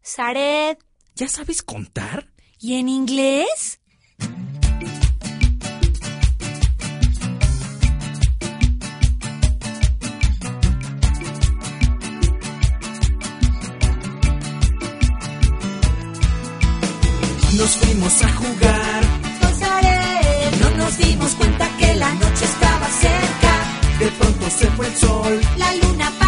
Zaret. ¿Ya sabes contar? ¿Y en inglés? Nos fuimos a jugar Con Zaret. no nos dimos cuenta que la noche estaba cerca. De pronto se fue el sol. La luna